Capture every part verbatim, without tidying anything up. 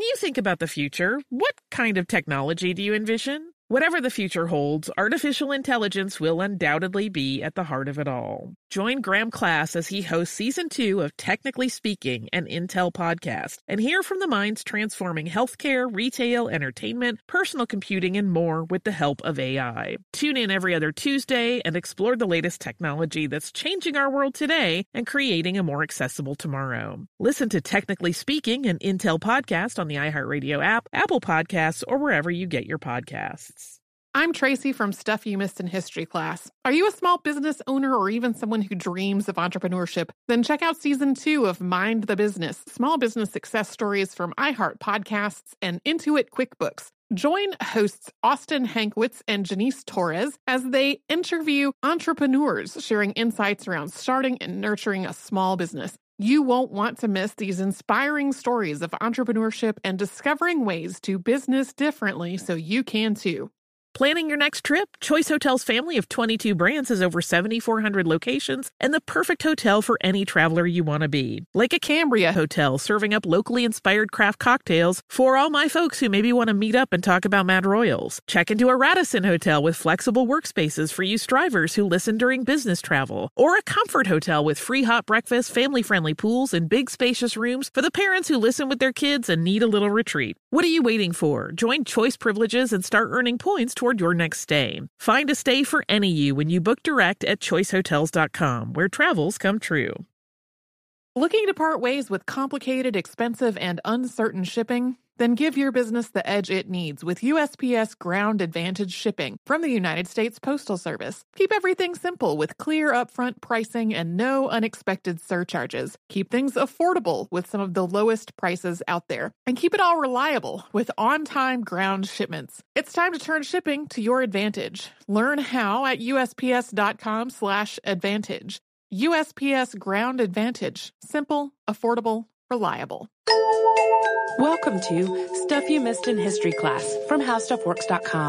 you think about the future, what kind of technology do you envision? Whatever the future holds, artificial intelligence will undoubtedly be at the heart of it all. Join Graham Class as he hosts Season two of Technically Speaking, an Intel podcast, and hear from the minds transforming healthcare, retail, entertainment, personal computing, and more with the help of A I. Tune in every other Tuesday and explore the latest technology that's changing our world today and creating a more accessible tomorrow. Listen to Technically Speaking, an Intel podcast on the iHeartRadio app, Apple Podcasts, or wherever you get your podcasts. I'm Tracy from Stuff You Missed in History Class. Are you a small business owner or even someone who dreams of entrepreneurship? Then check out Season two of Mind the Business, Small Business Success Stories from iHeart Podcasts and Intuit QuickBooks. Join hosts Austin Hankwitz and Janice Torres as they interview entrepreneurs sharing insights around starting and nurturing a small business. You won't want to miss these inspiring stories of entrepreneurship and discovering ways to business differently so you can too. Planning your next trip? Choice Hotels' family of twenty-two brands has over seven thousand four hundred locations and the perfect hotel for any traveler you want to be. Like a Cambria Hotel, serving up locally inspired craft cocktails for all my folks who maybe want to meet up and talk about Mad Royals. Check into a Radisson Hotel with flexible workspaces for you strivers who listen during business travel. Or a Comfort Hotel with free hot breakfast, family-friendly pools, and big spacious rooms for the parents who listen with their kids and need a little retreat. What are you waiting for? Join Choice Privileges and start earning points toward your next stay. Find a stay for any you when you book direct at choice hotels dot com, where travels come true. Looking to part ways with complicated, expensive, and uncertain shipping? Then give your business the edge it needs with U S P S Ground Advantage shipping from the United States Postal Service. Keep everything simple with clear upfront pricing and no unexpected surcharges. Keep things affordable with some of the lowest prices out there. And keep it all reliable with on-time ground shipments. It's time to turn shipping to your advantage. Learn how at U S P S dot com slash advantage. U S P S Ground Advantage. Simple, affordable, reliable. Welcome to Stuff You Missed in History Class from how stuff works dot com.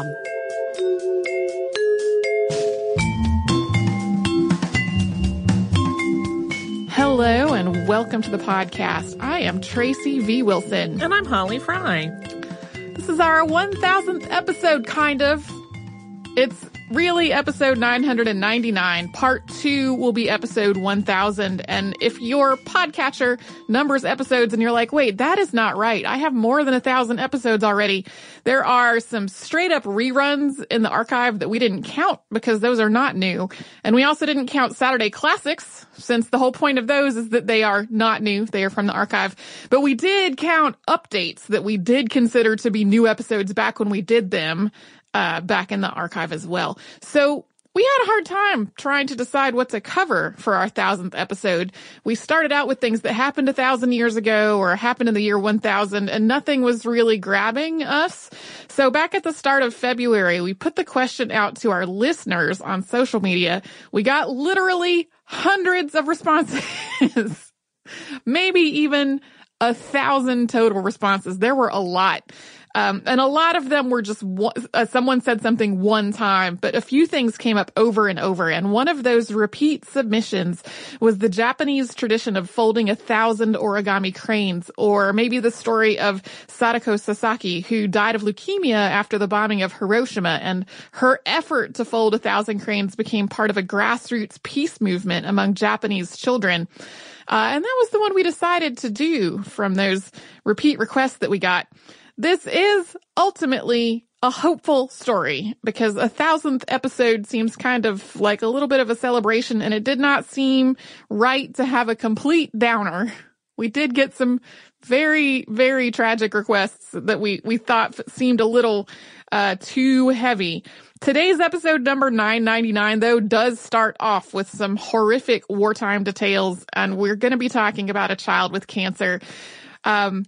Hello and welcome to the podcast. I am Tracy V. Wilson. And I'm Holly Fry. This is our one thousandth episode, kind of. It's really episode nine hundred ninety-nine. Part two will be episode one thousand. And if your podcatcher numbers episodes and you're like, wait, that is not right, I have more than a thousand episodes already, there are some straight up reruns in the archive that we didn't count because those are not new. And we also didn't count Saturday Classics, since the whole point of those is that they are not new. They are from the archive. But we did count updates that we did consider to be new episodes back when we did them. Uh, back in the archive as well. So we had a hard time trying to decide what to cover for our thousandth episode. We started out with things that happened a thousand years ago or happened in the year one thousand, and nothing was really grabbing us. So back at the start of February, we put the question out to our listeners on social media. We got literally hundreds of responses, maybe even a thousand total responses. There were a lot. Um, and a lot of them were just, one, uh, someone said something one time, but a few things came up over and over. And one of those repeat submissions was the Japanese tradition of folding a thousand origami cranes, or maybe the story of Sadako Sasaki, who died of leukemia after the bombing of Hiroshima. And her effort to fold a thousand cranes became part of a grassroots peace movement among Japanese children. Uh, and that was the one we decided to do from those repeat requests that we got. This is ultimately a hopeful story because a thousandth episode seems kind of like a little bit of a celebration, and it did not seem right to have a complete downer. We did get some very, very tragic requests that we, we thought seemed a little uh too heavy. Today's episode number nine ninety-nine, though, does start off with some horrific wartime details, and we're going to be talking about a child with cancer. Um,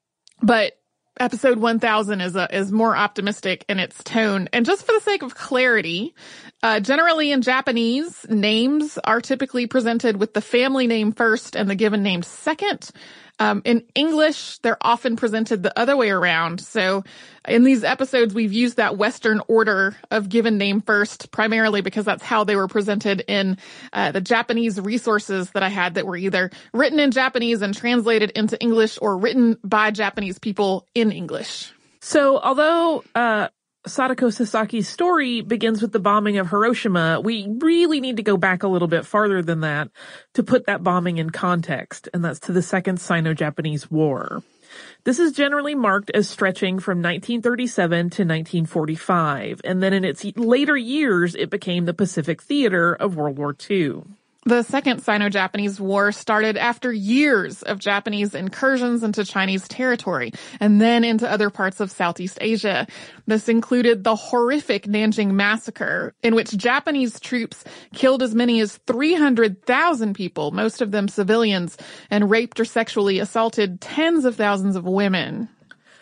but Episode one thousand is a, is more optimistic in its tone. And just for the sake of clarity, uh, generally in Japanese, names are typically presented with the family name first and the given name second. Um, in English, they're often presented the other way around. So in these episodes, we've used that Western order of given name first, primarily because that's how they were presented in uh, the Japanese resources that I had that were either written in Japanese and translated into English or written by Japanese people in English. So although uh, Sadako Sasaki's story begins with the bombing of Hiroshima, we really need to go back a little bit farther than that to put that bombing in context, and that's to the Second Sino-Japanese War. This is generally marked as stretching from nineteen thirty-seven to nineteen forty-five, and then in its later years, it became the Pacific theater of World War Two. The Second Sino-Japanese War started after years of Japanese incursions into Chinese territory and then into other parts of Southeast Asia. This included the horrific Nanjing Massacre, in which Japanese troops killed as many as three hundred thousand people, most of them civilians, and raped or sexually assaulted tens of thousands of women.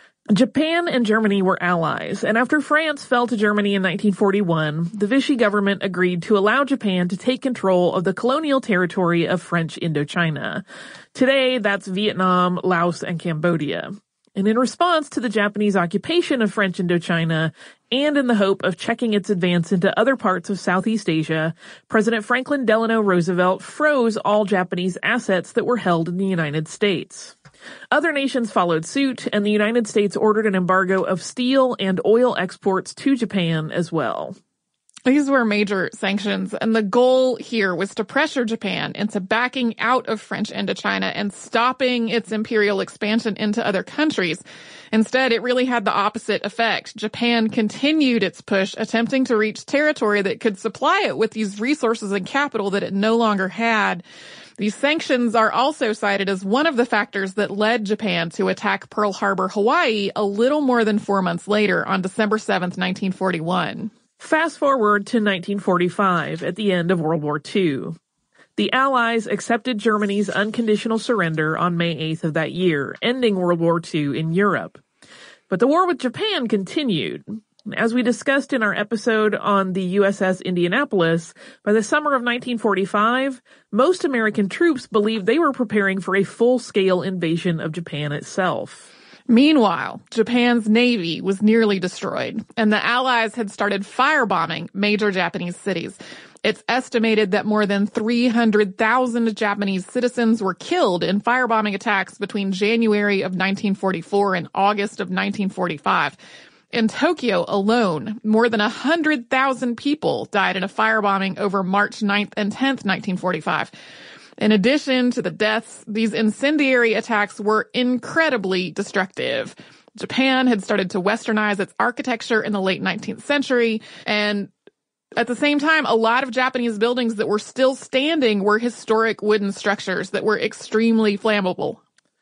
Japan and Germany were allies, and after France fell to Germany in nineteen forty-one, the Vichy government agreed to allow Japan to take control of the colonial territory of French Indochina. Today, that's Vietnam, Laos, and Cambodia. And in response to the Japanese occupation of French Indochina, and in the hope of checking its advance into other parts of Southeast Asia, President Franklin Delano Roosevelt froze all Japanese assets that were held in the United States. Other nations followed suit, and the United States ordered an embargo of steel and oil exports to Japan as well. These were major sanctions, and the goal here was to pressure Japan into backing out of French Indochina and stopping its imperial expansion into other countries. Instead, it really had the opposite effect. Japan continued its push, attempting to reach territory that could supply it with these resources and capital that it no longer had. These sanctions are also cited as one of the factors that led Japan to attack Pearl Harbor, Hawaii, a little more than four months later on December seventh, nineteen forty-one. Fast forward to nineteen forty-five, at the end of World War Two. The Allies accepted Germany's unconditional surrender on May eighth of that year, ending World War Two in Europe. But the war with Japan continued. As we discussed in our episode on the U S S Indianapolis, by the summer of nineteen forty-five, most American troops believed they were preparing for a full-scale invasion of Japan itself. Meanwhile, Japan's navy was nearly destroyed, and the Allies had started firebombing major Japanese cities. It's estimated that more than three hundred thousand Japanese citizens were killed in firebombing attacks between January of nineteen forty-four and August of nineteen forty-five. In Tokyo alone, more than one hundred thousand people died in a firebombing over March ninth and tenth, nineteen forty-five. In addition to the deaths, these incendiary attacks were incredibly destructive. Japan had started to westernize its architecture in the late nineteenth century, and at the same time, a lot of Japanese buildings that were still standing were historic wooden structures that were extremely flammable.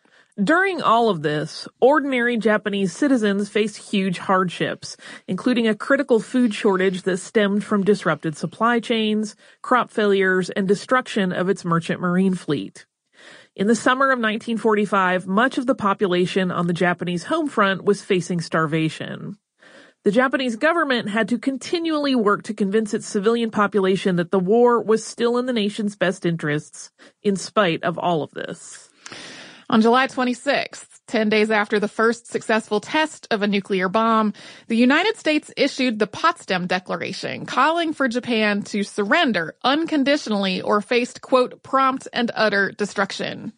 During all of this, ordinary Japanese citizens faced huge hardships, including a critical food shortage that stemmed from disrupted supply chains, crop failures, and destruction of its merchant marine fleet. In the summer of nineteen forty-five, much of the population on the Japanese home front was facing starvation. The Japanese government had to continually work to convince its civilian population that the war was still in the nation's best interests, in spite of all of this. On July twenty-sixth, ten days after the first successful test of a nuclear bomb, the United States issued the Potsdam Declaration, calling for Japan to surrender unconditionally or face, quote, prompt and utter destruction.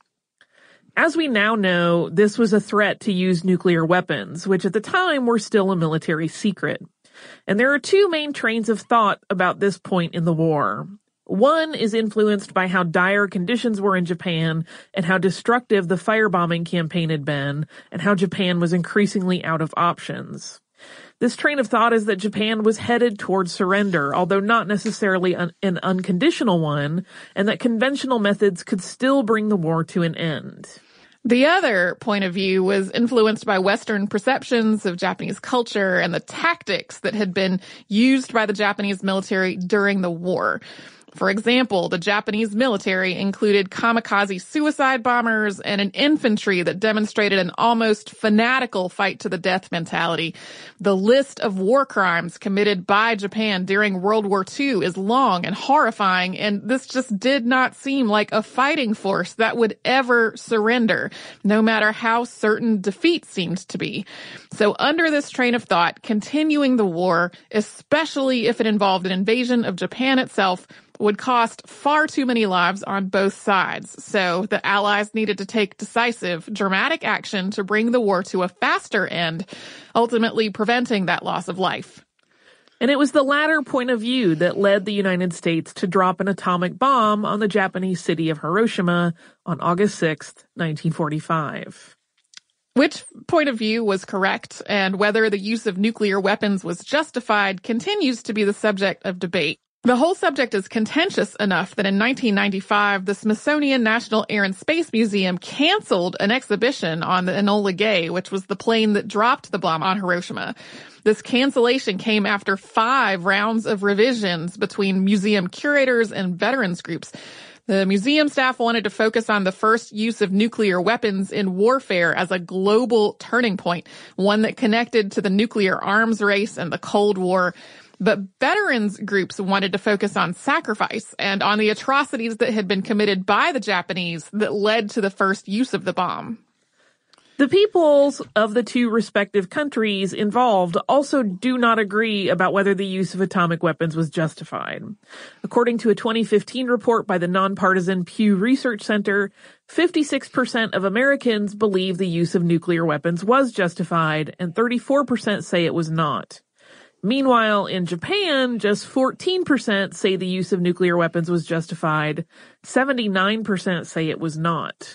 As we now know, this was a threat to use nuclear weapons, which at the time were still a military secret. And there are two main trains of thought about this point in the war. One is influenced by how dire conditions were in Japan and how destructive the firebombing campaign had been, and how Japan was increasingly out of options. This train of thought is that Japan was headed towards surrender, although not necessarily un- an unconditional one, and that conventional methods could still bring the war to an end. The other point of view was influenced by Western perceptions of Japanese culture and the tactics that had been used by the Japanese military during the war. For example, the Japanese military included kamikaze suicide bombers and an infantry that demonstrated an almost fanatical fight-to-the-death mentality. The list of war crimes committed by Japan during World War Two is long and horrifying, and this just did not seem like a fighting force that would ever surrender, no matter how certain defeat seemed to be. So under this train of thought, continuing the war, especially if it involved an invasion of Japan itself, would cost far too many lives on both sides. So the Allies needed to take decisive, dramatic action to bring the war to a faster end, ultimately preventing that loss of life. And it was the latter point of view that led the United States to drop an atomic bomb on the Japanese city of Hiroshima on August sixth, nineteen forty-five. Which point of view was correct, and whether the use of nuclear weapons was justified continues to be the subject of debate. The whole subject is contentious enough that in nineteen ninety-five, the Smithsonian National Air and Space Museum canceled an exhibition on the Enola Gay, which was the plane that dropped the bomb on Hiroshima. This cancellation came after five rounds of revisions between museum curators and veterans groups. The museum staff wanted to focus on the first use of nuclear weapons in warfare as a global turning point, one that connected to the nuclear arms race and the Cold War. But veterans groups wanted to focus on sacrifice and on the atrocities that had been committed by the Japanese that led to the first use of the bomb. The peoples of the two respective countries involved also do not agree about whether the use of atomic weapons was justified. According to a twenty fifteen report by the nonpartisan Pew Research Center, fifty-six percent of Americans believe the use of nuclear weapons was justified, and thirty-four percent say it was not. Meanwhile, in Japan, just fourteen percent say the use of nuclear weapons was justified. seventy-nine percent say it was not.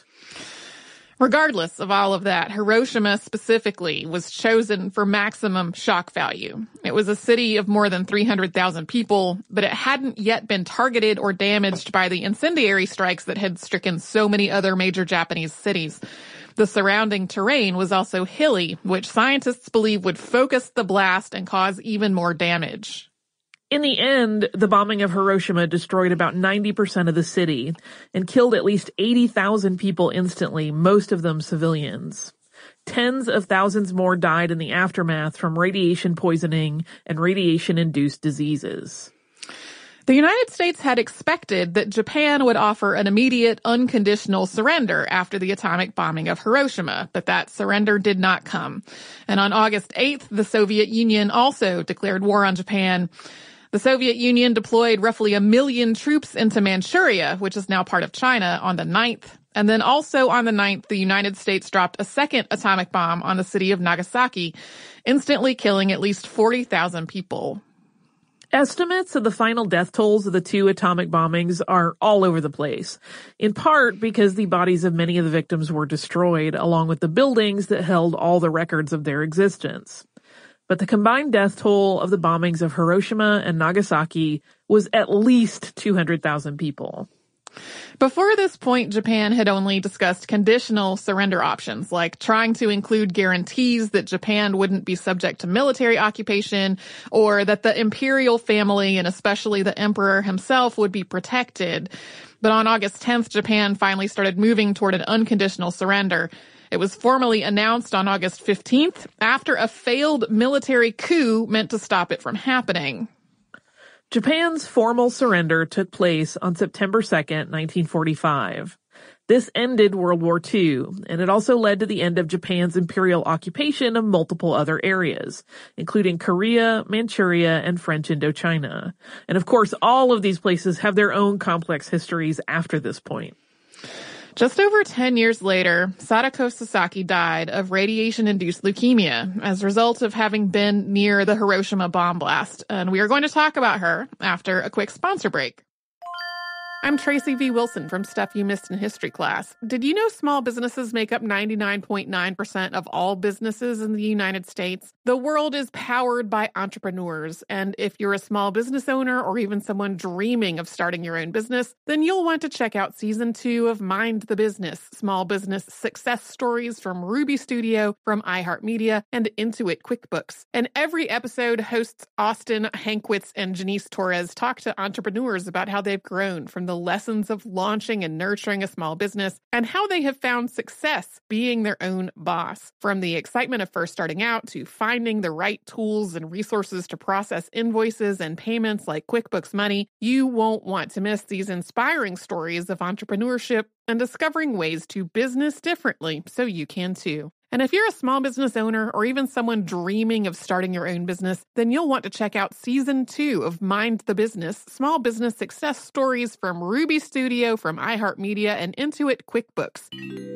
Regardless of all of that, Hiroshima specifically was chosen for maximum shock value. It was a city of more than three hundred thousand people, but it hadn't yet been targeted or damaged by the incendiary strikes that had stricken so many other major Japanese cities. The surrounding terrain was also hilly, which scientists believe would focus the blast and cause even more damage. In the end, the bombing of Hiroshima destroyed about ninety percent of the city and killed at least eighty thousand people instantly, most of them civilians. Tens of thousands more died in the aftermath from radiation poisoning and radiation-induced diseases. The United States had expected that Japan would offer an immediate, unconditional surrender after the atomic bombing of Hiroshima, but that surrender did not come. And on August eighth, the Soviet Union also declared war on Japan. The Soviet Union deployed roughly a million troops into Manchuria, which is now part of China, on the ninth. And then also on the ninth, the United States dropped a second atomic bomb on the city of Nagasaki, instantly killing at least forty thousand people. Estimates of the final death tolls of the two atomic bombings are all over the place, in part because the bodies of many of the victims were destroyed, along with the buildings that held all the records of their existence. But the combined death toll of the bombings of Hiroshima and Nagasaki was at least two hundred thousand people. Before this point, Japan had only discussed conditional surrender options, like trying to include guarantees that Japan wouldn't be subject to military occupation, or that the imperial family, and especially the emperor himself, would be protected. But on August tenth, Japan finally started moving toward an unconditional surrender. It was formally announced on August fifteenth after a failed military coup meant to stop it from happening. Japan's formal surrender took place on September second, nineteen forty-five. This ended World War Two, and it also led to the end of Japan's imperial occupation of multiple other areas, including Korea, Manchuria, and French Indochina. And of course, all of these places have their own complex histories after this point. Just over ten years later, Sadako Sasaki died of radiation-induced leukemia as a result of having been near the Hiroshima bomb blast. And we are going to talk about her after a quick sponsor break. I'm Tracy V. Wilson from Stuff You Missed in History Class. Did you know small businesses make up ninety-nine point nine percent of all businesses in the United States? The world is powered by entrepreneurs, and if you're a small business owner or even someone dreaming of starting your own business, then you'll want to check out Season two of Mind the Business, Small Business Success Stories from Ruby Studio, from iHeartMedia, and Intuit QuickBooks. And every episode, hosts Austin Hankwitz and Janice Torres talk to entrepreneurs about how they've grown from the lessons of launching and nurturing a small business and how they have found success being their own boss. From the excitement of first starting out to finding the right tools and resources to process invoices and payments like QuickBooks Money, you won't want to miss these inspiring stories of entrepreneurship and discovering ways to business differently so you can too. And if you're a small business owner or even someone dreaming of starting your own business, then you'll want to check out Season two of Mind the Business, Small Business Success Stories from Ruby Studio, from iHeartMedia, and Intuit QuickBooks.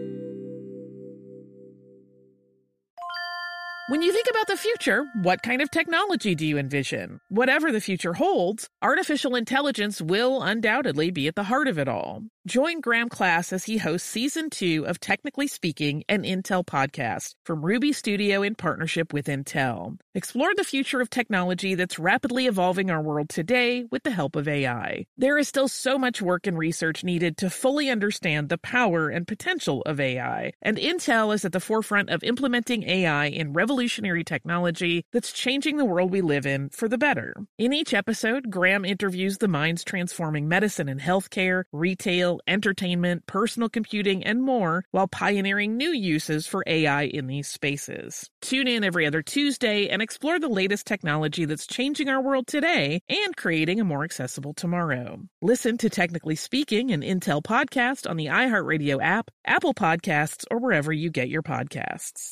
When you think about the future, what kind of technology do you envision? Whatever the future holds, artificial intelligence will undoubtedly be at the heart of it all. Join Graham Class as he hosts Season two of Technically Speaking, an Intel podcast from Ruby Studio in partnership with Intel. Explore the future of technology that's rapidly evolving our world today with the help of A I. There is still so much work and research needed to fully understand the power and potential of A I, and Intel is at the forefront of implementing A I in revolutionary technology that's changing the world we live in for the better. In each episode, Graham interviews the minds transforming medicine and healthcare, retail, entertainment, personal computing, and more, while pioneering new uses for A I in these spaces. Tune in every other Tuesday and explore the latest technology that's changing our world today and creating a more accessible tomorrow. Listen to Technically Speaking, an Intel podcast on the iHeartRadio app, Apple Podcasts, or wherever you get your podcasts.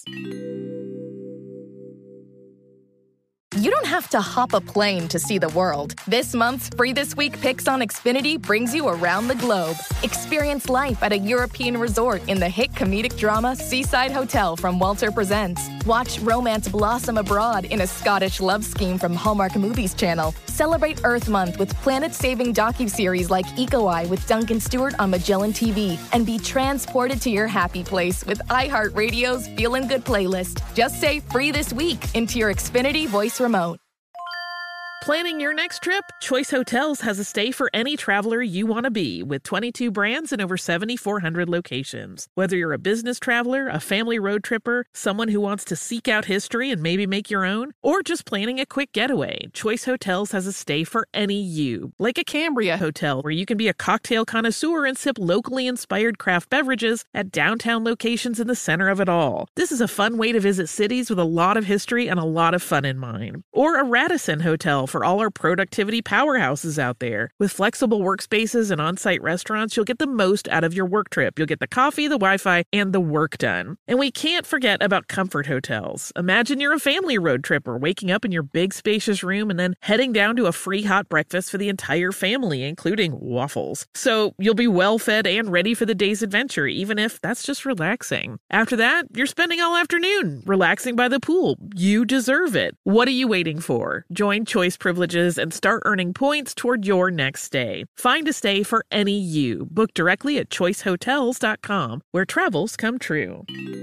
You don't have to hop a plane to see the world. This month's Free This Week Picks on Xfinity brings you around the globe. Experience life at a European resort in the hit comedic drama Seaside Hotel from Walter Presents. Watch romance blossom abroad in a Scottish love scheme from Hallmark Movies Channel. Celebrate Earth Month with planet-saving docuseries like Eco Eye with Duncan Stewart on Magellan T V. And be transported to your happy place with iHeartRadio's Feelin' Good playlist. Just say Free This Week into your Xfinity voice remote. Planning your next trip? Choice Hotels has a stay for any traveler you want to be, with twenty-two brands and over seventy-four hundred locations. Whether you're a business traveler, a family road tripper, someone who wants to seek out history and maybe make your own, or just planning a quick getaway, Choice Hotels has a stay for any you. Like a Cambria Hotel, where you can be a cocktail connoisseur and sip locally inspired craft beverages at downtown locations in the center of it all. This is a fun way to visit cities with a lot of history and a lot of fun in mind. Or a Radisson Hotel for all our productivity powerhouses out there. With flexible workspaces and on-site restaurants, you'll get the most out of your work trip. You'll get the coffee, the Wi-Fi, and the work done. And we can't forget about Comfort Hotels. Imagine you're a family road tripper, waking up in your big spacious room and then heading down to a free hot breakfast for the entire family, including waffles. So you'll be well fed and ready for the day's adventure, even if that's just relaxing. After that, you're spending all afternoon relaxing by the pool. You deserve it. What are you waiting for? Join Choice Privileges and start earning points toward your next stay. Find a stay for any you. Book directly at choice hotels dot com, where travels come true.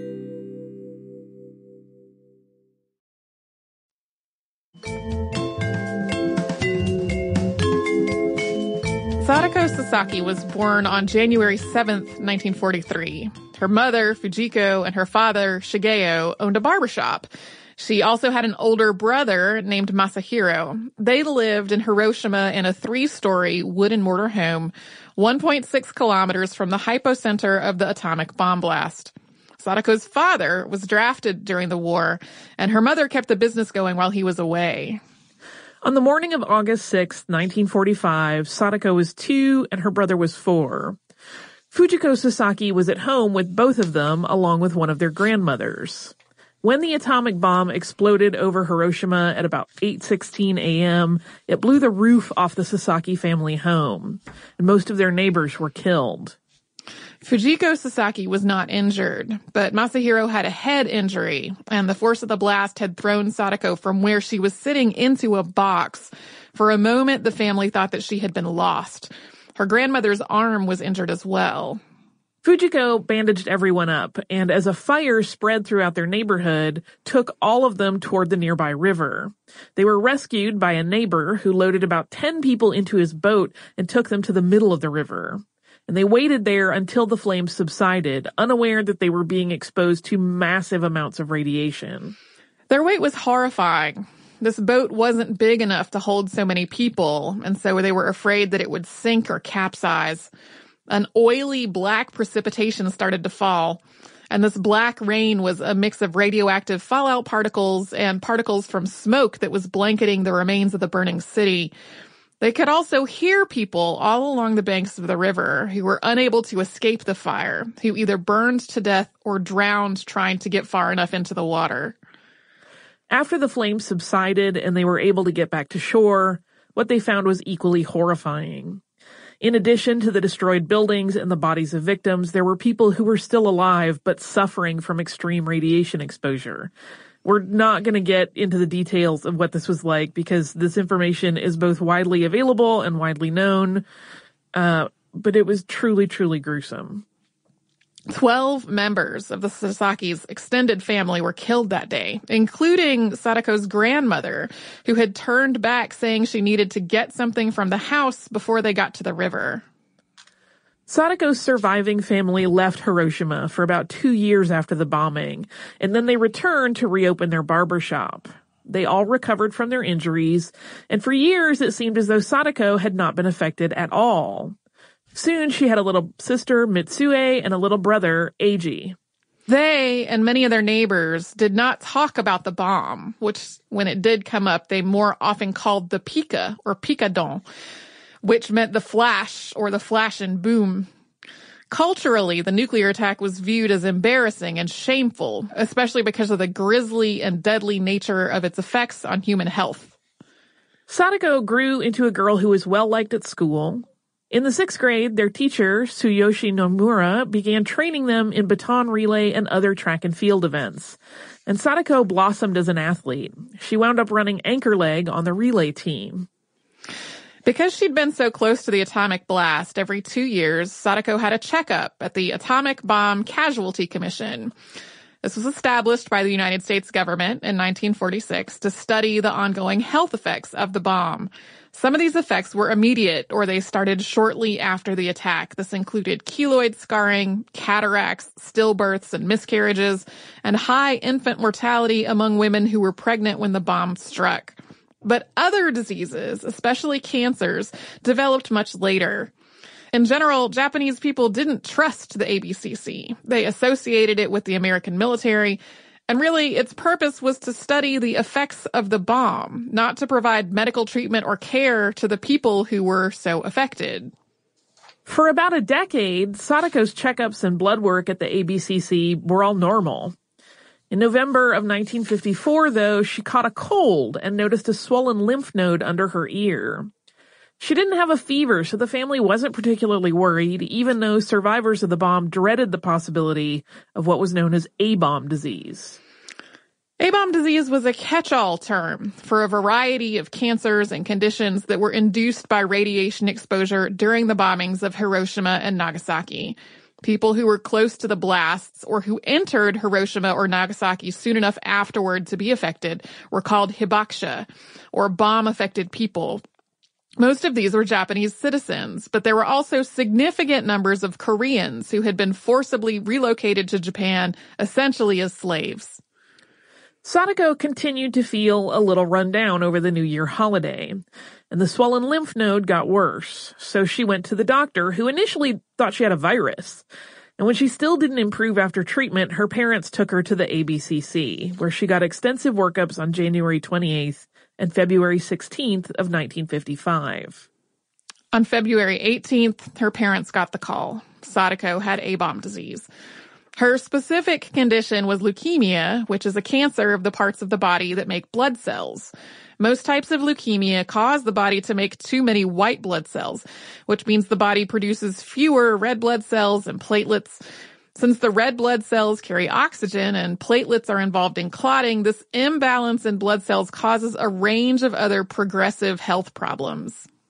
Sadako Sasaki was born on January seventh, nineteen forty-three. Her mother, Fujiko, and her father, Shigeo, owned a barbershop. She also had an older brother named Masahiro. They lived in Hiroshima in a three-story wood and mortar home, one point six kilometers from the hypocenter of the atomic bomb blast. Sadako's father was drafted during the war, and her mother kept the business going while he was away. On the morning of August sixth, nineteen forty-five, Sadako was two and her brother was four. Fujiko Sasaki was at home with both of them, along with one of their grandmothers. When the atomic bomb exploded over Hiroshima at about eight sixteen a.m., it blew the roof off the Sasaki family home, and most of their neighbors were killed. Fujiko Sasaki was not injured, but Masahiro had a head injury, and the force of the blast had thrown Sadako from where she was sitting into a box. For a moment, the family thought that she had been lost. Her grandmother's arm was injured as well. Fujiko bandaged everyone up, and as a fire spread throughout their neighborhood, took all of them toward the nearby river. They were rescued by a neighbor who loaded about ten people into his boat and took them to the middle of the river. And they waited there until the flames subsided, unaware that they were being exposed to massive amounts of radiation. Their wait was horrifying. This boat wasn't big enough to hold so many people, and so they were afraid that it would sink or capsize. An oily black precipitation started to fall, and this black rain was a mix of radioactive fallout particles and particles from smoke that was blanketing the remains of the burning city. They could also hear people all along the banks of the river who were unable to escape the fire, who either burned to death or drowned trying to get far enough into the water. After the flames subsided and they were able to get back to shore, what they found was equally horrifying. In addition to the destroyed buildings and the bodies of victims, there were people who were still alive but suffering from extreme radiation exposure. We're not going to get into the details of what this was like because this information is both widely available and widely known, uh, but it was truly, truly gruesome. Twelve members of the Sasaki's extended family were killed that day, including Sadako's grandmother, who had turned back saying she needed to get something from the house before they got to the river. Sadako's surviving family left Hiroshima for about two years after the bombing, and then they returned to reopen their barber shop. They all recovered from their injuries, and for years it seemed as though Sadako had not been affected at all. Soon she had a little sister, Mitsue, and a little brother, Eiji. They and many of their neighbors did not talk about the bomb, which, when it did come up, they more often called the pika, or pikadon, which meant the flash, or the flash and boom. Culturally, the nuclear attack was viewed as embarrassing and shameful, especially because of the grisly and deadly nature of its effects on human health. Sadako grew into a girl who was well-liked at school. In the sixth grade, their teacher, Tsuyoshi Nomura, began training them in baton relay and other track and field events. And Sadako blossomed as an athlete. She wound up running anchor leg on the relay team. Because she'd been so close to the atomic blast, every two years, Sadako had a checkup at the Atomic Bomb Casualty Commission. This was established by the United States government in nineteen forty-six to study the ongoing health effects of the bomb. Some of these effects were immediate, or they started shortly after the attack. This included keloid scarring, cataracts, stillbirths and miscarriages, and high infant mortality among women who were pregnant when the bomb struck. But other diseases, especially cancers, developed much later. In general, Japanese people didn't trust the A B C C. They associated it with the American military, and really its purpose was to study the effects of the bomb, not to provide medical treatment or care to the people who were so affected. For about a decade, Sadako's checkups and blood work at the A B C C were all normal. In November of nineteen fifty-four, though, she caught a cold and noticed a swollen lymph node under her ear. She didn't have a fever, so the family wasn't particularly worried, even though survivors of the bomb dreaded the possibility of what was known as A-bomb disease. A-bomb disease was a catch-all term for a variety of cancers and conditions that were induced by radiation exposure during the bombings of Hiroshima and Nagasaki. People who were close to the blasts or who entered Hiroshima or Nagasaki soon enough afterward to be affected were called hibakusha, or bomb-affected people. Most of these were Japanese citizens, but there were also significant numbers of Koreans who had been forcibly relocated to Japan, essentially as slaves. Sadako continued to feel a little run down over the New Year holiday, and the swollen lymph node got worse, so she went to the doctor, who initially thought she had a virus. And when she still didn't improve after treatment, her parents took her to the A B C C, where she got extensive workups on January twenty-eighth and February sixteenth of nineteen fifty-five. On February eighteenth, her parents got the call. Sadako had A-bomb disease. Her specific condition was leukemia, which is a cancer of the parts of the body that make blood cells. Most types of leukemia cause the body to make too many white blood cells, which means the body produces fewer red blood cells and platelets. Since the red blood cells carry oxygen and platelets are involved in clotting, this imbalance in blood cells causes a range of other progressive health problems.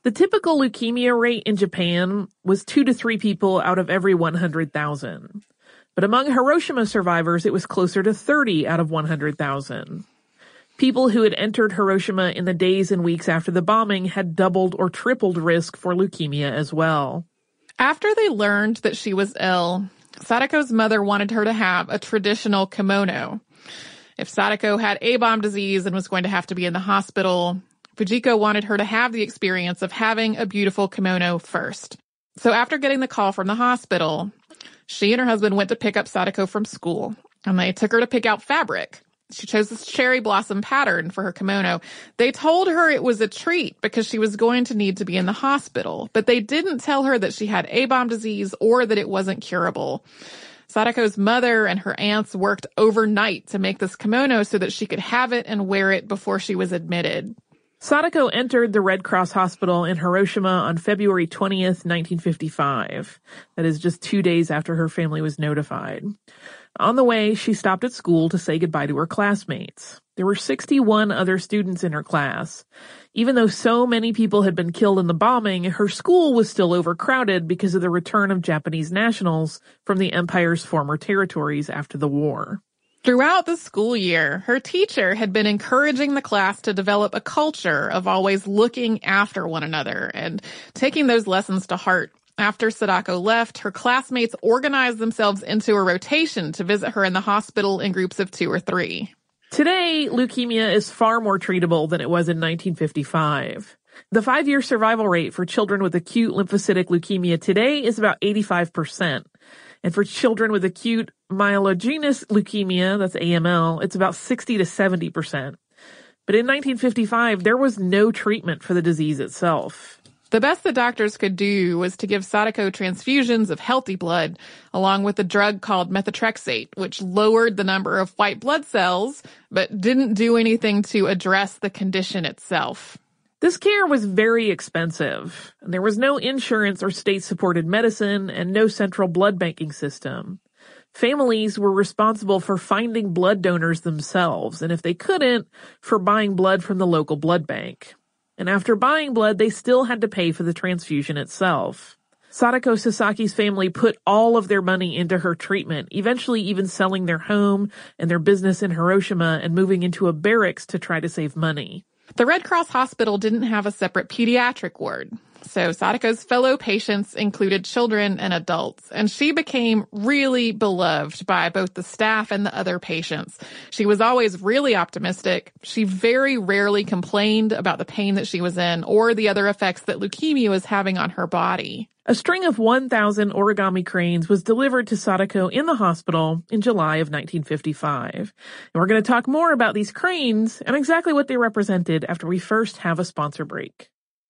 The typical leukemia rate in Japan was two to three people out of every one hundred thousand. But among Hiroshima survivors, it was closer to thirty out of one hundred thousand. People who had entered Hiroshima in the days and weeks after the bombing had doubled or tripled risk for leukemia as well. After they learned that she was ill, Sadako's mother wanted her to have a traditional kimono. If Sadako had A-bomb disease and was going to have to be in the hospital, Fujiko wanted her to have the experience of having a beautiful kimono first. So after getting the call from the hospital, she and her husband went to pick up Sadako from school, and they took her to pick out fabric. She chose this cherry blossom pattern for her kimono. They told her it was a treat because she was going to need to be in the hospital, but they didn't tell her that she had A-bomb disease or that it wasn't curable. Sadako's mother and her aunts worked overnight to make this kimono so that she could have it and wear it before she was admitted. Sadako entered the Red Cross Hospital in Hiroshima on February twentieth, nineteen fifty-five. That is just two days after her family was notified. On the way, she stopped at school to say goodbye to her classmates. There were sixty-one other students in her class. Even though so many people had been killed in the bombing, her school was still overcrowded because of the return of Japanese nationals from the empire's former territories after the war. Throughout the school year, her teacher had been encouraging the class to develop a culture of always looking after one another and taking those lessons to heart. After Sadako left, her classmates organized themselves into a rotation to visit her in the hospital in groups of two or three. Today, leukemia is far more treatable than it was in nineteen fifty-five. The five-year survival rate for children with acute lymphocytic leukemia today is about eighty-five percent. And for children with acute myelogenous leukemia, that's A M L, it's about sixty to seventy percent. But in nineteen fifty-five, there was no treatment for the disease itself. The best the doctors could do was to give Sadako transfusions of healthy blood, along with a drug called methotrexate, which lowered the number of white blood cells, but didn't do anything to address the condition itself. This care was very expensive, and there was no insurance or state-supported medicine and no central blood banking system. Families were responsible for finding blood donors themselves, and if they couldn't, for buying blood from the local blood bank. And after buying blood, they still had to pay for the transfusion itself. Sadako Sasaki's family put all of their money into her treatment, eventually even selling their home and their business in Hiroshima and moving into a barracks to try to save money. The Red Cross Hospital didn't have a separate pediatric ward, so Sadako's fellow patients included children and adults, and she became really beloved by both the staff and the other patients. She was always really optimistic. She very rarely complained about the pain that she was in or the other effects that leukemia was having on her body. A string of one thousand origami cranes was delivered to Sadako in the hospital in July of nineteen fifty-five. And we're going to talk more about these cranes and exactly what they represented after we first have a sponsor break.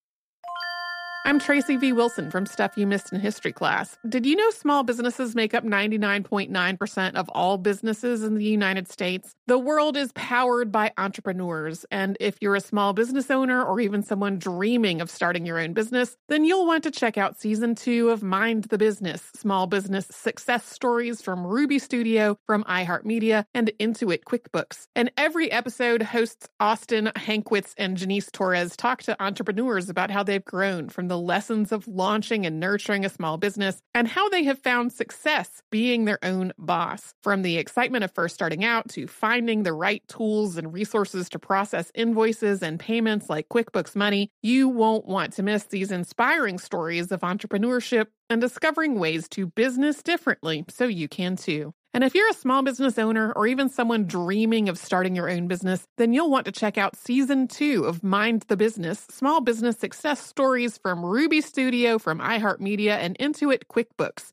I'm Tracy V. Wilson from Stuff You Missed in History Class. Did you know small businesses make up ninety-nine point nine percent of all businesses in the United States? The world is powered by entrepreneurs, and if you're a small business owner or even someone dreaming of starting your own business, then you'll want to check out Season two of Mind the Business, Small Business Success Stories from Ruby Studio, from iHeartMedia, and Intuit QuickBooks. And every episode, hosts Austin Hankwitz and Janice Torres talk to entrepreneurs about how they've grown from the the lessons of launching and nurturing a small business and how they have found success being their own boss. From the excitement of first starting out to finding the right tools and resources to process invoices and payments like QuickBooks Money, you won't want to miss these inspiring stories of entrepreneurship and discovering ways to business differently so you can too. And if you're a small business owner or even someone dreaming of starting your own business, then you'll want to check out Season two of Mind the Business, Small Business Success Stories from Ruby Studio, from iHeartMedia, and Intuit QuickBooks.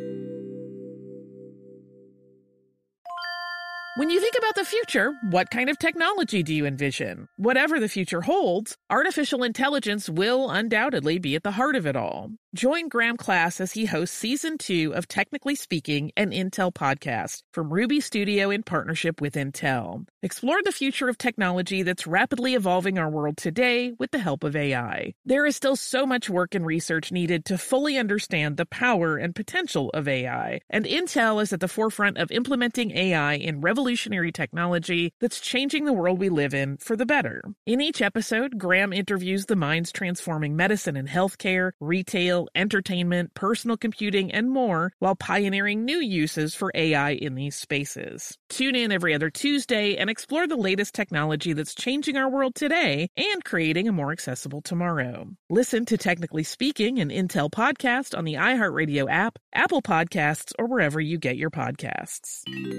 When you think about the future, what kind of technology do you envision? Whatever the future holds, artificial intelligence will undoubtedly be at the heart of it all. Join Graham Class as he hosts Season two of Technically Speaking, an Intel podcast from Ruby Studio in partnership with Intel. Explore the future of technology that's rapidly evolving our world today with the help of A I. There is still so much work and research needed to fully understand the power and potential of A I, and Intel is at the forefront of implementing A I in revolutionary technology that's changing the world we live in for the better. In each episode, Graham interviews the minds transforming medicine and healthcare, retail, entertainment, personal computing, and more, while pioneering new uses for A I in these spaces. Tune in every other Tuesday and explore the latest technology that's changing our world today and creating a more accessible tomorrow. Listen to Technically Speaking, an Intel podcast on the iHeartRadio app, Apple Podcasts, or wherever you get your podcasts.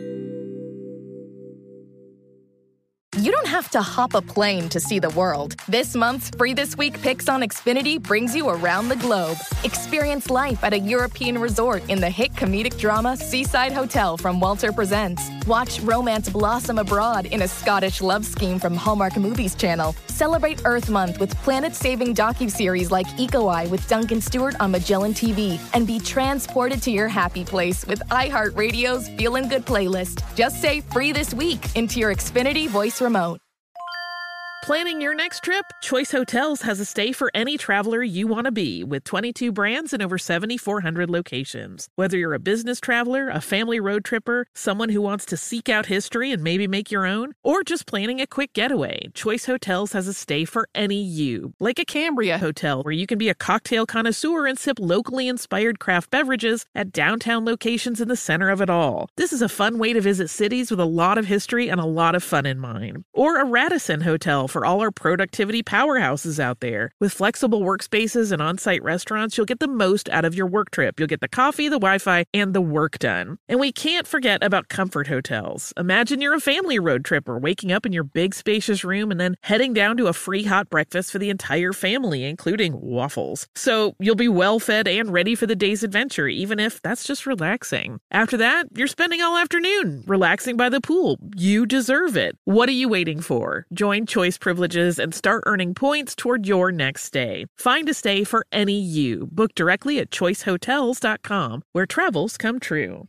You don't have to hop a plane to see the world. This month's Free This Week Picks on Xfinity brings you around the globe. Experience life at a European resort in the hit comedic drama Seaside Hotel from Walter Presents. Watch romance blossom abroad in a Scottish love scheme from Hallmark Movies Channel. Celebrate Earth Month with planet-saving docuseries like Eco Eye with Duncan Stewart on Magellan T V. And be transported to your happy place with iHeartRadio's Feelin' Good playlist. Just say Free This Week into your Xfinity voice remote. Planning your next trip? Choice Hotels has a stay for any traveler you want to be, with twenty-two brands and over seven thousand four hundred locations. Whether you're a business traveler, a family road tripper, someone who wants to seek out history and maybe make your own, or just planning a quick getaway, Choice Hotels has a stay for any you. Like a Cambria Hotel, where you can be a cocktail connoisseur and sip locally inspired craft beverages at downtown locations in the center of it all. This is a fun way to visit cities with a lot of history and a lot of fun in mind. Or a Radisson Hotel, for all our productivity powerhouses out there. With flexible workspaces and on-site restaurants, you'll get the most out of your work trip. You'll get the coffee, the Wi-Fi, and the work done. And we can't forget about Comfort Hotels. Imagine you're a family road tripper, waking up in your big spacious room and then heading down to a free hot breakfast for the entire family, including waffles. So you'll be well fed and ready for the day's adventure, even if that's just relaxing. After that, you're spending all afternoon relaxing by the pool. You deserve it. What are you waiting for? Join Choice Privileges and start earning points toward your next stay. Find a stay for any you. Book directly at choice hotels dot com, where travels come true.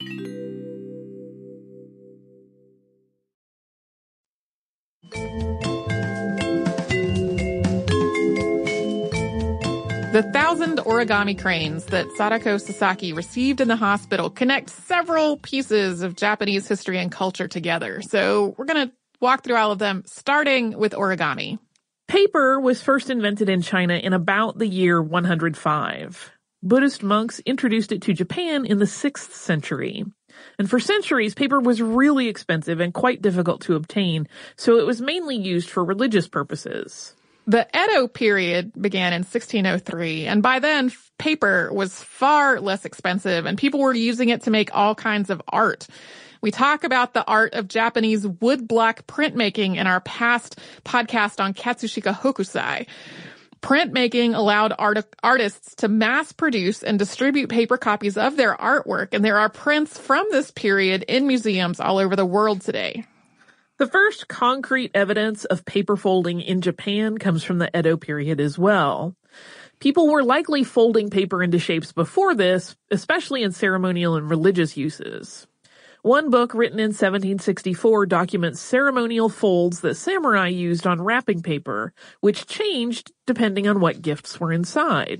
The thousand origami cranes that Sadako Sasaki received in the hospital connect several pieces of Japanese history and culture together. So we're going to walk through all of them, starting with origami. Paper was first invented in China in about the year one hundred five. Buddhist monks introduced it to Japan in the sixth century. And for centuries, paper was really expensive and quite difficult to obtain, so it was mainly used for religious purposes. The Edo period began in sixteen oh three, and by then, paper was far less expensive, and people were using it to make all kinds of art. We talk about the art of Japanese woodblock printmaking in our past podcast on Katsushika Hokusai. Printmaking allowed art- artists to mass produce and distribute paper copies of their artwork, and there are prints from this period in museums all over the world today. The first concrete evidence of paper folding in Japan comes from the Edo period as well. People were likely folding paper into shapes before this, especially in ceremonial and religious uses. One book written in seventeen sixty-four documents ceremonial folds that samurai used on wrapping paper, which changed depending on what gifts were inside.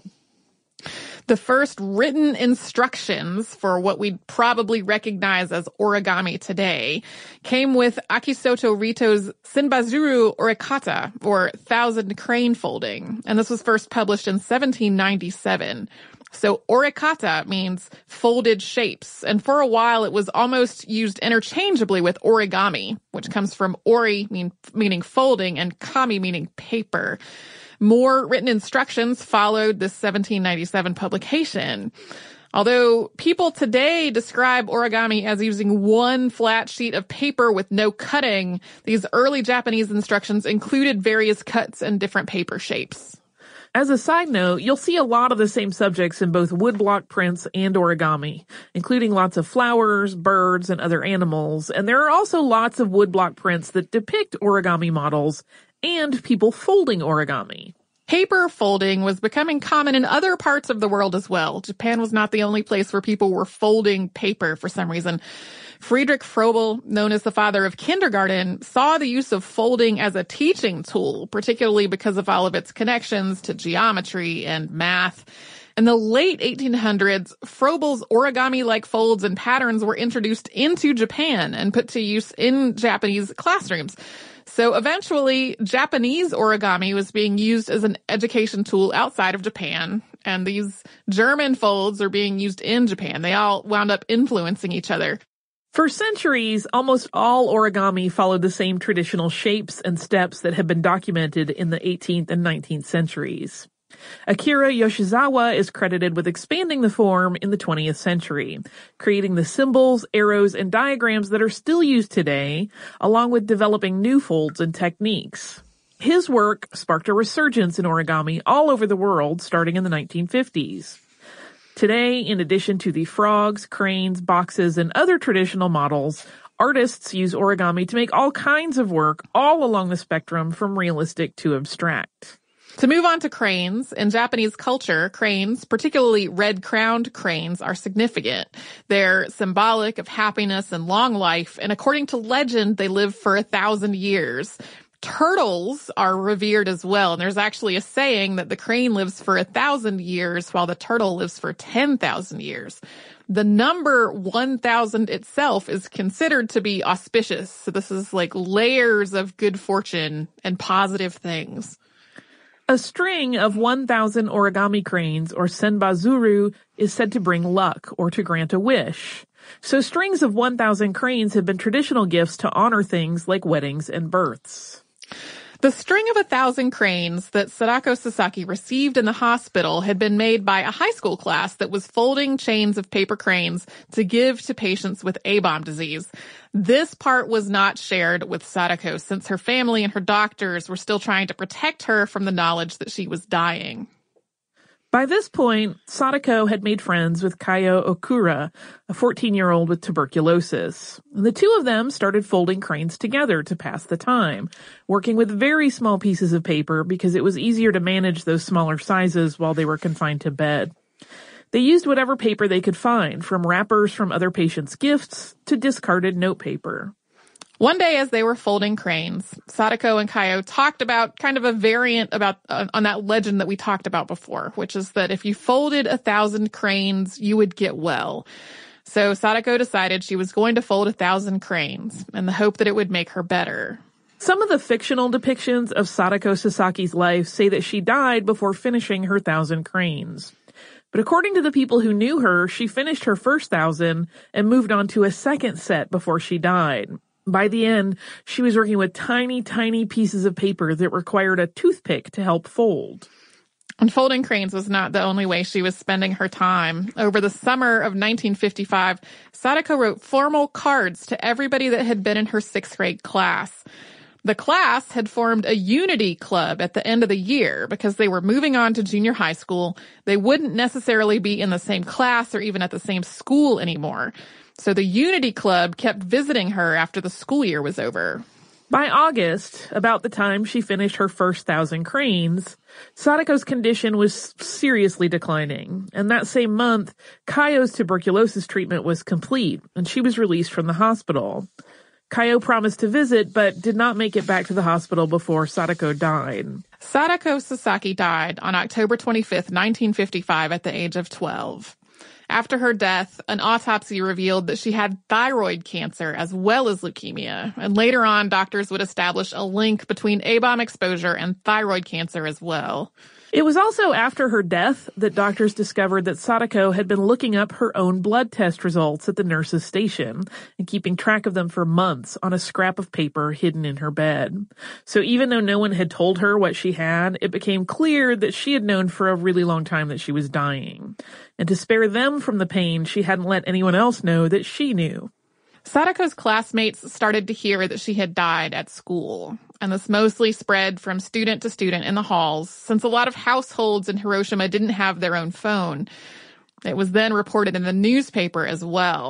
The first written instructions for what we'd probably recognize as origami today came with Akisoto Rito's Senbazuru Orikata, or Thousand Crane Folding, and this was first published in seventeen ninety-seven. So orikata means folded shapes, and for a while it was almost used interchangeably with origami, which comes from ori mean, meaning folding and kami meaning paper. More written instructions followed this seventeen ninety-seven publication. Although people today describe origami as using one flat sheet of paper with no cutting, these early Japanese instructions included various cuts and different paper shapes. As a side note, you'll see a lot of the same subjects in both woodblock prints and origami, including lots of flowers, birds, and other animals, and there are also lots of woodblock prints that depict origami models and people folding origami. Paper folding was becoming common in other parts of the world as well. Japan was not the only place where people were folding paper for some reason. Friedrich Froebel, known as the father of kindergarten, saw the use of folding as a teaching tool, particularly because of all of its connections to geometry and math. In the late eighteen hundreds, Froebel's origami-like folds and patterns were introduced into Japan and put to use in Japanese classrooms. So eventually, Japanese origami was being used as an education tool outside of Japan, and these German folds are being used in Japan. They all wound up influencing each other. For centuries, almost all origami followed the same traditional shapes and steps that had been documented in the eighteenth and nineteenth centuries. Akira Yoshizawa is credited with expanding the form in the twentieth century, creating the symbols, arrows, and diagrams that are still used today, along with developing new folds and techniques. His work sparked a resurgence in origami all over the world starting in the nineteen fifties. Today, in addition to the frogs, cranes, boxes, and other traditional models, artists use origami to make all kinds of work all along the spectrum from realistic to abstract. To move on to cranes, in Japanese culture, cranes, particularly red-crowned cranes, are significant. They're symbolic of happiness and long life, and according to legend, they live for a thousand years. Turtles are revered as well, and there's actually a saying that the crane lives for a thousand years while the turtle lives for ten thousand years. The number one thousand itself is considered to be auspicious, so this is like layers of good fortune and positive things. A string of one thousand origami cranes, or senbazuru, is said to bring luck or to grant a wish. So strings of one thousand cranes have been traditional gifts to honor things like weddings and births. The string of a thousand cranes that Sadako Sasaki received in the hospital had been made by a high school class that was folding chains of paper cranes to give to patients with A B O M disease. This part was not shared with Sadako since her family and her doctors were still trying to protect her from the knowledge that she was dying. By this point, Sadako had made friends with Kayo Okura, a fourteen-year-old with tuberculosis. And the two of them started folding cranes together to pass the time, working with very small pieces of paper because it was easier to manage those smaller sizes while they were confined to bed. They used whatever paper they could find, from wrappers from other patients' gifts to discarded notepaper. One day as they were folding cranes, Sadako and Kayo talked about kind of a variant about uh, on that legend that we talked about before, which is that if you folded a thousand cranes, you would get well. So Sadako decided she was going to fold a thousand cranes in the hope that it would make her better. Some of the fictional depictions of Sadako Sasaki's life say that she died before finishing her thousand cranes. But according to the people who knew her, she finished her first thousand and moved on to a second set before she died. By the end, she was working with tiny, tiny pieces of paper that required a toothpick to help fold. And folding cranes was not the only way she was spending her time. Over the summer of nineteen fifty-five, Sadako wrote formal cards to everybody that had been in her sixth grade class. The class had formed a unity club at the end of the year because they were moving on to junior high school. They wouldn't necessarily be in the same class or even at the same school anymore. So the Unity Club kept visiting her after the school year was over. By August, about the time she finished her first thousand cranes, Sadako's condition was seriously declining. And that same month, Kayo's tuberculosis treatment was complete, and she was released from the hospital. Kayo promised to visit, but did not make it back to the hospital before Sadako died. Sadako Sasaki died on October twenty-fifth, nineteen fifty-five, at the age of twelve. After her death, an autopsy revealed that she had thyroid cancer as well as leukemia, and later on, doctors would establish a link between A B O M exposure and thyroid cancer as well. It was also after her death that doctors discovered that Sadako had been looking up her own blood test results at the nurse's station and keeping track of them for months on a scrap of paper hidden in her bed. So even though no one had told her what she had, it became clear that she had known for a really long time that she was dying. And to spare them from the pain, she hadn't let anyone else know that she knew. Sadako's classmates started to hear that she had died at school, and this mostly spread from student to student in the halls, since a lot of households in Hiroshima didn't have their own phone. It was then reported in the newspaper as well.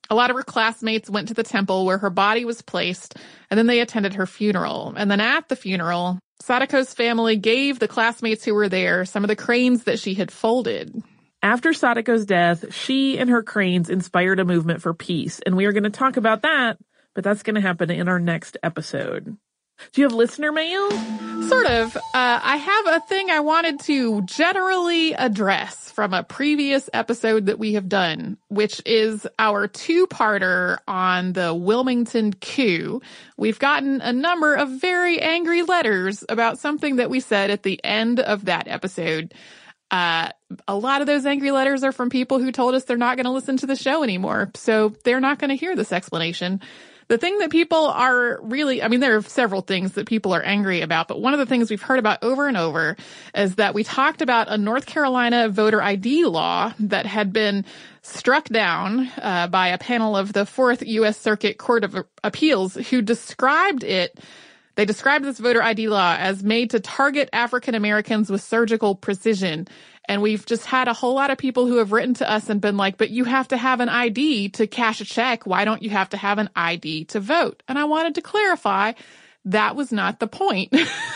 A lot of her classmates went to the temple where her body was placed, and then they attended her funeral. And then at the funeral, Sadako's family gave the classmates who were there some of the cranes that she had folded. After Sadako's death, she and her cranes inspired a movement for peace, and we are going to talk about that, but that's going to happen in our next episode. Do you have listener mail? Sort of. Uh, I have a thing I wanted to generally address from a previous episode that we have done, which is our two-parter on the Wilmington coup. We've gotten a number of very angry letters about something that we said at the end of that episode. Uh, a lot of those angry letters are from people who told us they're not going to listen to the show anymore, so they're not going to hear this explanation. The thing that people are really, I mean, there are several things that people are angry about, but one of the things we've heard about over and over is that we talked about a North Carolina voter I D law that had been struck down uh, by a panel of the Fourth U S Circuit Court of Appeals who described it. They described this voter I D law as made to target African Americans with surgical precision. And we've just had a whole lot of people who have written to us and been like, but you have to have an I D to cash a check. Why don't you have to have an I D to vote? And I wanted to clarify that was not the point.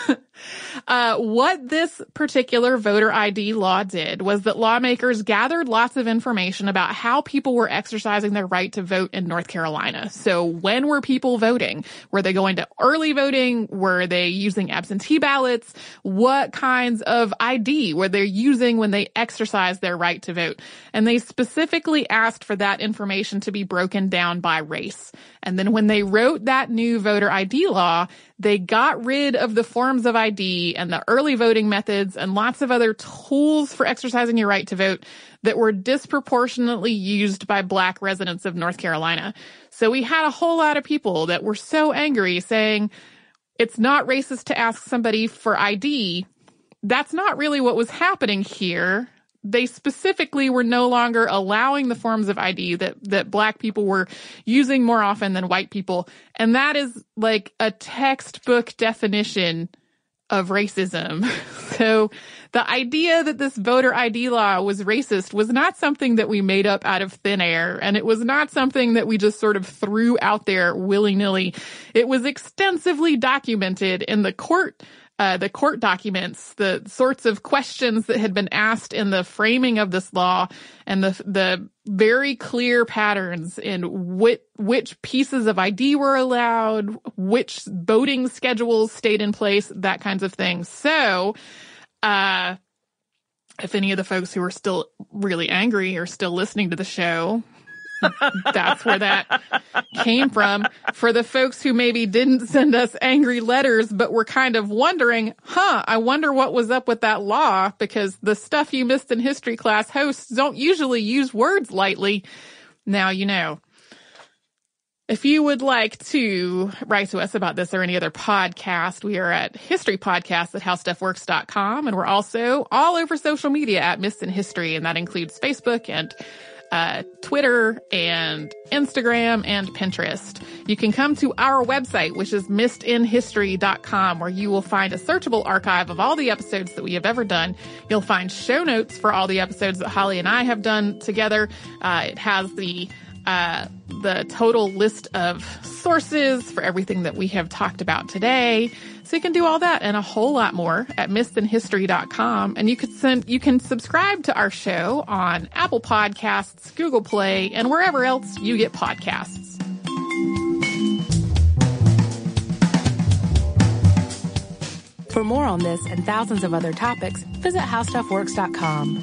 uh, what this particular voter I D law did was that lawmakers gathered lots of information about how people were exercising their right to vote in North Carolina. So when were people voting? Were they going to early voting? Were they using absentee ballots? What kinds of I D were they using when they exercised their right to vote? And they specifically asked for that information to be broken down by race. And then when they wrote that new voter I D law, they got rid of the forms of I D and the early voting methods and lots of other tools for exercising your right to vote that were disproportionately used by Black residents of North Carolina. So we had a whole lot of people that were so angry saying, it's not racist to ask somebody for I D. That's not really what was happening here. They specifically were no longer allowing the forms of I D that, that Black people were using more often than white people. And that is like a textbook definition of racism. So the idea that this voter I D law was racist was not something that we made up out of thin air. And it was not something that we just sort of threw out there willy-nilly. It was extensively documented in the court Uh, the court documents, the sorts of questions that had been asked in the framing of this law, and the the very clear patterns in which, which pieces of I D were allowed, which voting schedules stayed in place, that kinds of things. So, uh, if any of the folks who are still really angry are still listening to the show, that's where that came from. For the folks who maybe didn't send us angry letters, but were kind of wondering, huh, I wonder what was up with that law, because the Stuff You Missed in History class hosts don't usually use words lightly. Now you know. If you would like to write to us about this or any other podcast, we are at historypodcasts at howstuffworks dot com, and we're also all over social media at Missed in History, and that includes Facebook and Uh, Twitter and Instagram and Pinterest. You can come to our website, which is missed in history dot com, where you will find a searchable archive of all the episodes that we have ever done. You'll find show notes for all the episodes that Holly and I have done together. Uh, it has the uh, the total list of sources for everything that we have talked about today. So you can do all that and a whole lot more at missed in history dot com. And you can send, you can subscribe to our show on Apple Podcasts, Google Play, and wherever else you get podcasts. For more on this and thousands of other topics, visit how stuff works dot com.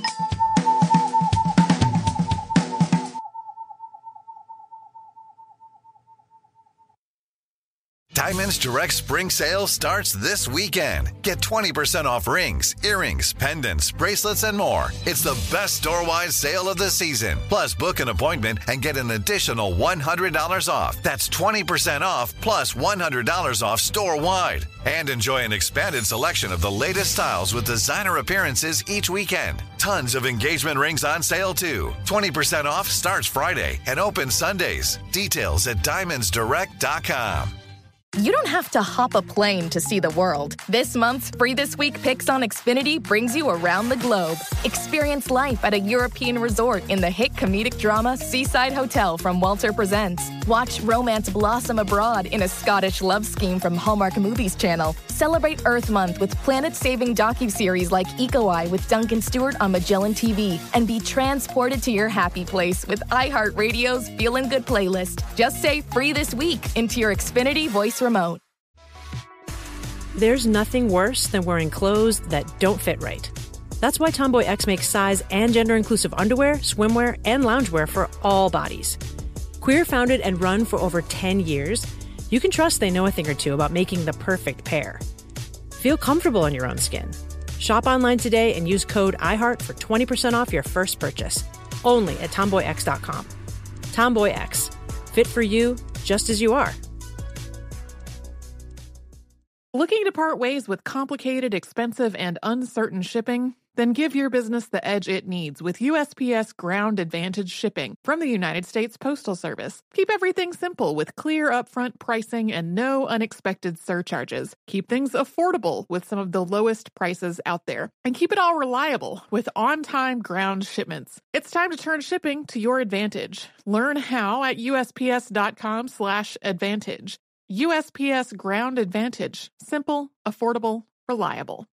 Diamonds Direct Spring Sale starts this weekend. Get twenty percent off rings, earrings, pendants, bracelets, and more. It's the best store-wide sale of the season. Plus, book an appointment and get an additional one hundred dollars off. That's twenty percent off plus one hundred dollars off store-wide. And enjoy an expanded selection of the latest styles with designer appearances each weekend. Tons of engagement rings on sale, too. twenty percent off starts Friday and opens Sundays. Details at diamonds direct dot com. You don't have to hop a plane to see the world. This month's Free This Week Picks on Xfinity brings you around the globe. Experience life at a European resort in the hit comedic drama Seaside Hotel from Walter Presents. Watch romance blossom abroad in a Scottish love scheme from Hallmark Movies Channel. Celebrate Earth Month with planet-saving docuseries like Eco Eye with Duncan Stewart on Magellan T V. And be transported to your happy place with iHeartRadio's Feelin' Good playlist. Just say Free This Week into your Xfinity voice remote. There's nothing worse than wearing clothes that don't fit right. That's why Tomboy X makes size and gender-inclusive underwear, swimwear, and loungewear for all bodies. Queer founded and run for over ten years, you can trust they know a thing or two about making the perfect pair. Feel comfortable in your own skin. Shop online today and use code iHeart for twenty percent off your first purchase. Only at tomboy x dot com. Tomboy X. Fit for you, just as you are. Looking to part ways with complicated, expensive, and uncertain shipping? Then give your business the edge it needs with U S P S Ground Advantage shipping from the United States Postal Service. Keep everything simple with clear upfront pricing and no unexpected surcharges. Keep things affordable with some of the lowest prices out there. And keep it all reliable with on-time ground shipments. It's time to turn shipping to your advantage. Learn how at U S P S dot com slash advantage. U S P S Ground Advantage. Simple, affordable, reliable.